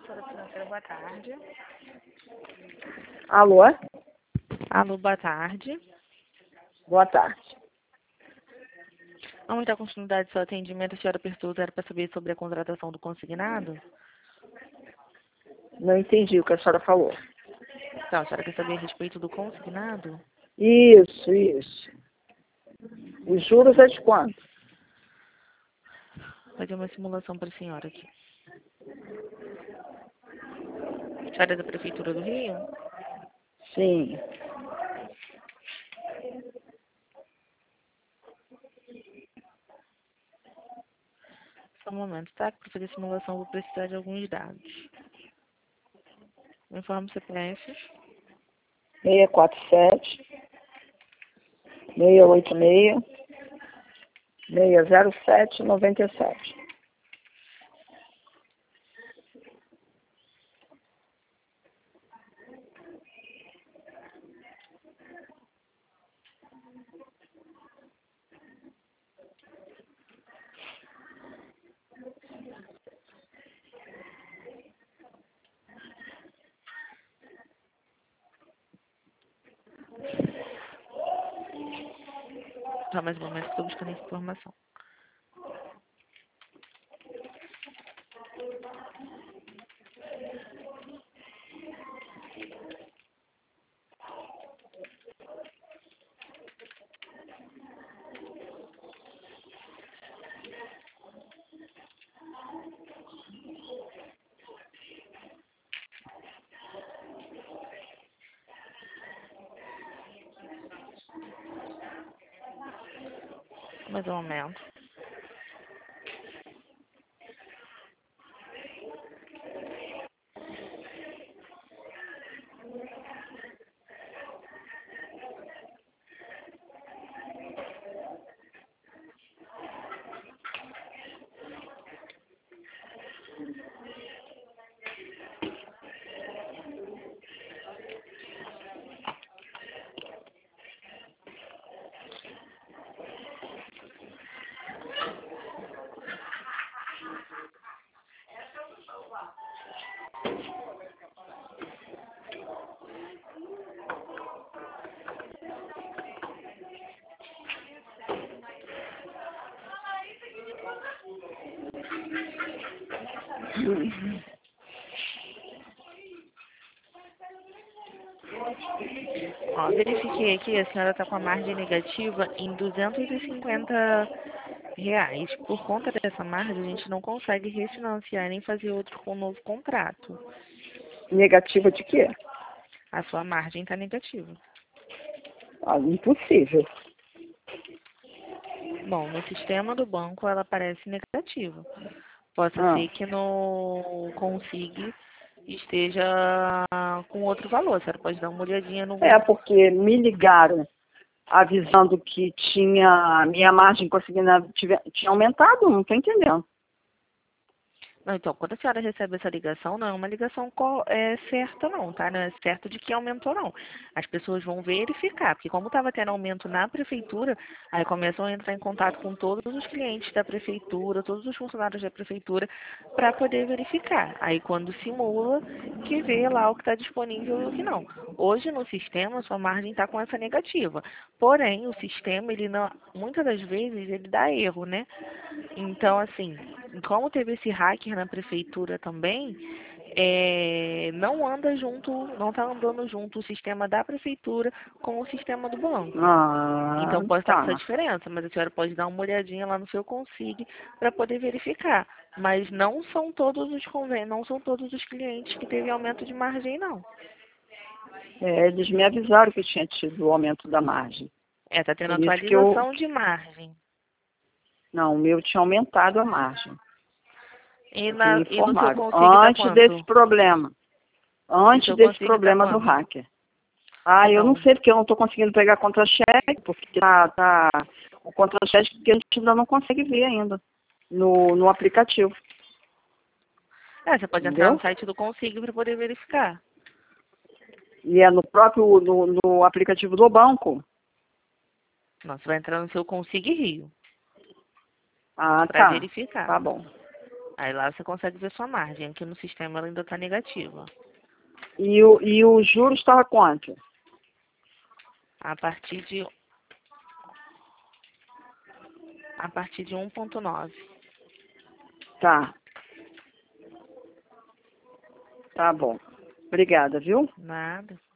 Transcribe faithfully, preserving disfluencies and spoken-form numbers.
Assessora financeira, boa tarde. Alô? Alô, boa tarde. Boa tarde. Vamos dar continuidade ao seu atendimento. A senhora apertou zero para saber sobre a contratação do consignado? Não entendi o que a senhora falou. Então, a senhora quer saber a respeito do consignado? Isso, isso. Os juros é de quanto? Vou fazer uma simulação para a senhora aqui. A senhora é da Prefeitura do Rio? Sim. Só um momento, tá? Para fazer a simulação, vou precisar de alguns dados. Me informe o C P F. seis quatro sete, seis oito seis, seis zero sete, nove sete. Tá, mais um momento, estou buscando essa informação. Mais um momento. Ó, verifiquei aqui, a senhora está com a margem negativa em duzentos e cinquenta reais. Por conta dessa margem, a gente não consegue refinanciar nem fazer outro com um novo contrato. Negativa de quê? A sua margem está negativa. Ah, impossível. Bom, no sistema do banco ela aparece negativa. Possa Ah. ser que no Consigne esteja com outro valor. A senhora pode dar uma olhadinha no... É, porque me ligaram avisando que tinha minha margem consignada tinha aumentado, não estou entendendo. Não, então, quando a senhora recebe essa ligação, não é uma ligação co- é, certa não, tá? Não é certo de que aumentou não. As pessoas vão verificar, porque como estava tendo aumento na prefeitura, aí começam a entrar em contato com todos os clientes da prefeitura, todos os funcionários da prefeitura, para poder verificar. Aí quando simula, que vê lá o que está disponível e o que não. Hoje no sistema, sua margem está com essa negativa. Porém, o sistema, ele não, muitas das vezes, ele dá erro, né? Então, assim, como teve esse hacker na prefeitura também, é, não anda junto, não está andando junto o sistema da prefeitura com o sistema do banco. Ah, Então pode estar com essa tá. diferença, mas a senhora pode dar uma olhadinha lá no seu Consigne para poder verificar. Mas não são todos os convênios, não são todos os clientes que teve aumento de margem, não. É, eles me avisaram que tinha tido o aumento da margem. É, está tendo Por isso que eu... atualização de margem. Não, o meu tinha aumentado a margem. E, É que me na, e no seu informaram. Consigne está Antes desse quanto? problema. O Antes seu desse Consigne está problema do quanto? hacker. Ah, eu não Não. sei porque eu não estou conseguindo pegar contra-cheque, porque tá, tá, o contra-cheque que a gente ainda não consegue ver ainda no, no aplicativo. É, você pode entrar Entendeu? no site do Consigne para poder verificar. E é no próprio, no, no aplicativo do banco. Não, você vai entrar no seu Consigne Rio Ah, para tá. verificar. Tá bom. Aí lá você consegue ver sua margem. Aqui no sistema ela ainda está negativa. E o, e o juros estava quanto? A partir de a partir de um ponto nove. Tá. Tá bom. Obrigada, viu? Nada.